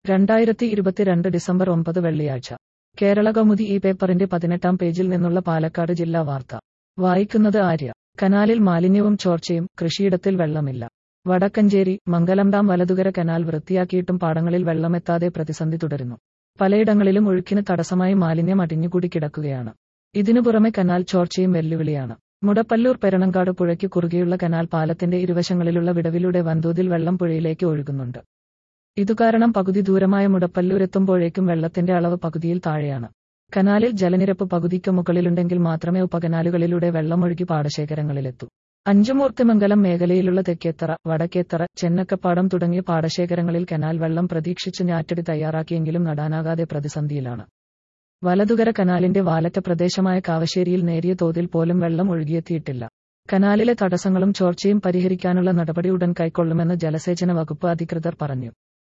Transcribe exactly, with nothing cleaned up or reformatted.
രണ്ടായിരത്തി ഇരുപത്തിരണ്ട് ഡിസംബർ ഒമ്പത് വെള്ളിയാഴ്ച കേരളകൗമുദി ഈ പേപ്പറിന്റെ പതിനെട്ടാം പേജിൽ നിന്നുള്ള പാലക്കാട് ജില്ലാ വാർത്ത വായിക്കുന്നത് ആര്യ. കനാലിൽ മാലിന്യവും ചോർച്ചയും, കൃഷിയിടത്തിൽ വെള്ളമില്ല. വടക്കഞ്ചേരി മംഗലം ഡാം വലതുകര കനാൽ വൃത്തിയാക്കിയിട്ടും പാടങ്ങളിൽ വെള്ളമെത്താതെ പ്രതിസന്ധി തുടരുന്നു. പലയിടങ്ങളിലും ഒഴുക്കിന് തടസ്സമായി മാലിന്യം അടിഞ്ഞുകൂടി കിടക്കുകയാണ്. ഇതിനു പുറമെ കനാൽ ചോർച്ചയും വെല്ലുവിളിയാണ്. മുടപ്പല്ലൂർ പെരണങ്കാട് പുഴയ്ക്ക് കുറുകെയുള്ള കനാൽ പാലത്തിന്റെ ഇരുവശങ്ങളിലുള്ള വിടവിലൂടെ വൻതോതിൽ വെള്ളം പുഴയിലേക്ക് ഒഴുകുന്നുണ്ട്. ഇതുകാരണം പകുതി ദൂരമായ മുടപ്പല്ലൂരെത്തുമ്പോഴേക്കും വെള്ളത്തിന്റെ അളവ് പകുതിയിൽ താഴെയാണ്. കനാലിൽ ജലനിരപ്പ് പകുതിക്ക് മുകളിലുണ്ടെങ്കിൽ മാത്രമേ ഉപകനാലുകളിലൂടെ വെള്ളമൊഴുകി പാടശേഖരങ്ങളിലെത്തൂ. അഞ്ചുമൂർത്തിമംഗലം മേഖലയിലുള്ള തെക്കേത്തറ, വടക്കേത്തറ, ചെന്നക്കപ്പാടം തുടങ്ങിയ പാടശേഖരങ്ങളിൽ കനാൽ വെള്ളം പ്രതീക്ഷിച്ച് ഞാറ്റടി തയ്യാറാക്കിയെങ്കിലും നടാനാകാതെ പ്രതിസന്ധിയിലാണ്. വലതുകര കനാലിന്റെ വാലറ്റ പ്രദേശമായ കാവശ്ശേരിയിൽ നേരിയ തോതിൽ പോലും വെള്ളം ഒഴുകിയെത്തിയിട്ടില്ല. കനാലിലെ തടസ്സങ്ങളും ചോർച്ചയും പരിഹരിക്കാനുള്ള നടപടി ഉടൻ കൈക്കൊള്ളുമെന്ന് ജലസേചന വകുപ്പ് അധികൃതർ പറഞ്ഞു.